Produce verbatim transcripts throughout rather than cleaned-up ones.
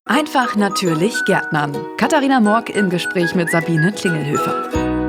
Einfach natürlich Gärtnern. Katharina Morg im Gespräch mit Sabine Klingelhöfer.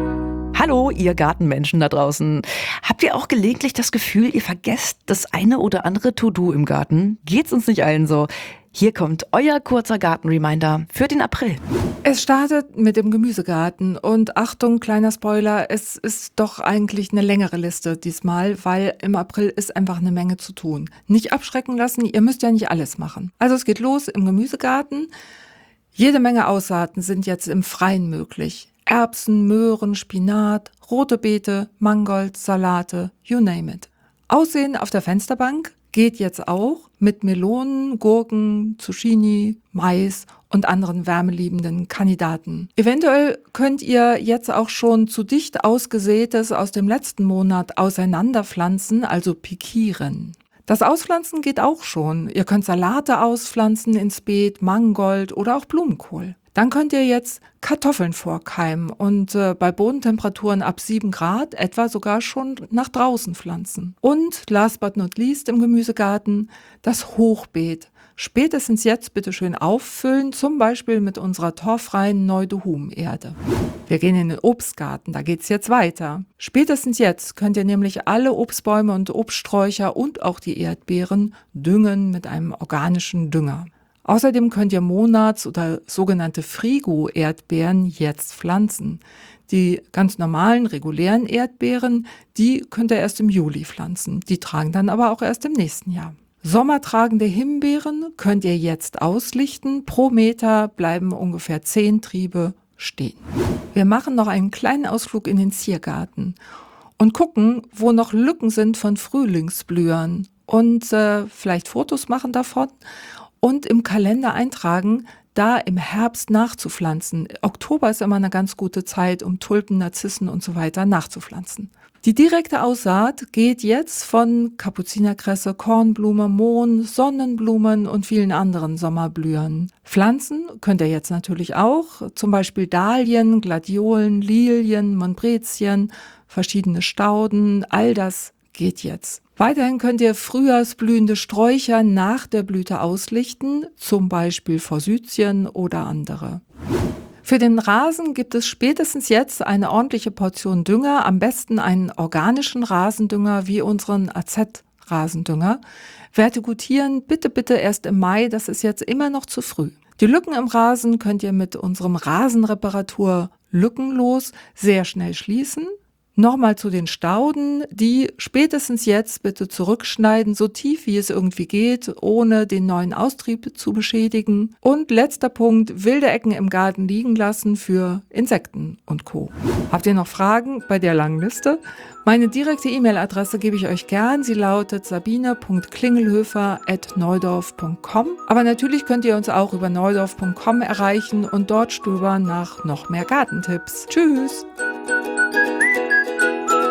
Hallo, ihr Gartenmenschen da draußen. Habt ihr auch gelegentlich das Gefühl, ihr vergesst das eine oder andere To-Do im Garten? Geht's uns nicht allen so? Hier kommt euer kurzer Garten-Reminder für den April. Es startet mit dem Gemüsegarten und Achtung, kleiner Spoiler, es ist doch eigentlich eine längere Liste diesmal, weil im April ist einfach eine Menge zu tun. Nicht abschrecken lassen, ihr müsst ja nicht alles machen. Also es geht los im Gemüsegarten. Jede Menge Aussaaten sind jetzt im Freien möglich. Erbsen, Möhren, Spinat, rote Beete, Mangold, Salate, you name it. Aussehen auf der Fensterbank geht jetzt auch mit Melonen, Gurken, Zucchini, Mais und anderen wärmeliebenden Kandidaten. Eventuell könnt ihr jetzt auch schon zu dicht ausgesätes aus dem letzten Monat auseinanderpflanzen, also pikieren. Das Auspflanzen geht auch schon. Ihr könnt Salate auspflanzen ins Beet, Mangold oder auch Blumenkohl. Dann könnt ihr jetzt Kartoffeln vorkeimen und äh, bei Bodentemperaturen ab sieben Grad etwa sogar schon nach draußen pflanzen. Und last but not least im Gemüsegarten das Hochbeet. Spätestens jetzt bitte schön auffüllen, zum Beispiel mit unserer torffreien Neu-de-Hum-Erde. Wir gehen in den Obstgarten, da geht's jetzt weiter. Spätestens jetzt könnt ihr nämlich alle Obstbäume und Obststräucher und auch die Erdbeeren düngen mit einem organischen Dünger. Außerdem könnt ihr Monats- oder sogenannte Frigo-Erdbeeren jetzt pflanzen. Die ganz normalen, regulären Erdbeeren, die könnt ihr erst im Juli pflanzen. Die tragen dann aber auch erst im nächsten Jahr. Sommertragende Himbeeren könnt ihr jetzt auslichten. Pro Meter bleiben ungefähr zehn Triebe stehen. Wir machen noch einen kleinen Ausflug in den Ziergarten und gucken, wo noch Lücken sind von Frühlingsblühern und äh, vielleicht Fotos machen davon. Und im Kalender eintragen, da im Herbst nachzupflanzen. Oktober ist immer eine ganz gute Zeit, um Tulpen, Narzissen und so weiter nachzupflanzen. Die direkte Aussaat geht jetzt von Kapuzinerkresse, Kornblume, Mohn, Sonnenblumen und vielen anderen Sommerblühern. Pflanzen könnt ihr jetzt natürlich auch, zum Beispiel Dahlien, Gladiolen, Lilien, Montbrezien, verschiedene Stauden, all das geht jetzt. Weiterhin könnt ihr frühjahrsblühende Sträucher nach der Blüte auslichten, zum Beispiel Forsythien oder andere. Für den Rasen gibt es spätestens jetzt eine ordentliche Portion Dünger, am besten einen organischen Rasendünger wie unseren A Z-Rasendünger. Vertikutieren bitte, bitte erst im Mai, das ist jetzt immer noch zu früh. Die Lücken im Rasen könnt ihr mit unserem Rasenreparatur lückenlos sehr schnell schließen. Nochmal zu den Stauden, die spätestens jetzt bitte zurückschneiden, so tief wie es irgendwie geht, ohne den neuen Austrieb zu beschädigen. Und letzter Punkt, wilde Ecken im Garten liegen lassen für Insekten und Co. Habt ihr noch Fragen bei der langen Liste? Meine direkte E-Mail-Adresse gebe ich euch gern. Sie lautet sabine punkt klingelhöfer at neudorf punkt com. Aber natürlich könnt ihr uns auch über neudorf punkt com erreichen und dort stöbern nach noch mehr Gartentipps. Tschüss!